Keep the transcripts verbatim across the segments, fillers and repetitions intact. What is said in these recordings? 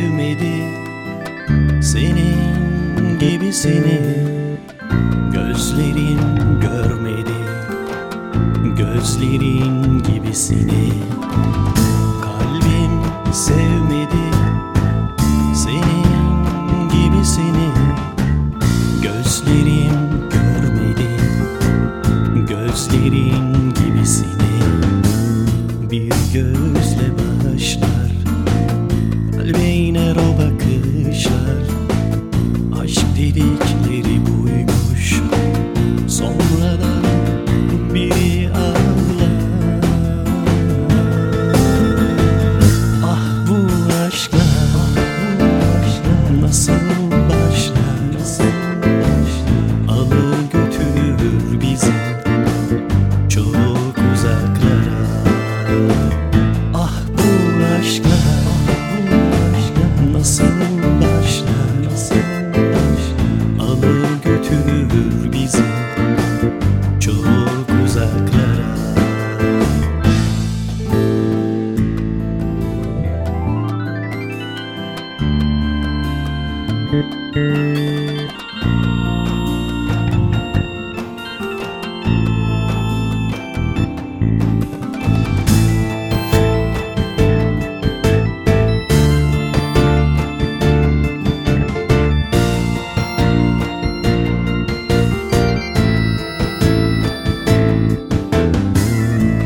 sevmedi senin gibisini. Gözlerin görmedi gözlerin gibisini. Kalbim sevmedi senin gibisini. Gözlerim görmedi gözlerin gibisini. Bir gözle başlar kalbe iner o bakışlar. Aşk dedikleri buymuş, sonradan biri ağlar. Ah bu aşklar nasıl başlar, alır götürür bizi çok uzaklara. Ah bu aşklar nasıl başlar, alır götürür bizi çok uzaklara.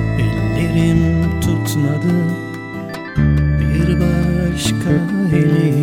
Ellerim tutmadı bir başka eli.